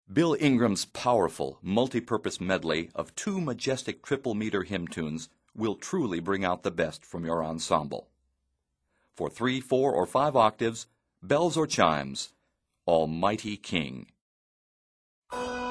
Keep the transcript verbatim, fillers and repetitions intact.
Bill Ingram's powerful, multi-purpose medley of two majestic triple-meter hymn tunes will truly bring out the best from your ensemble. For three, four, or five octaves, bells or chimes, Almighty King.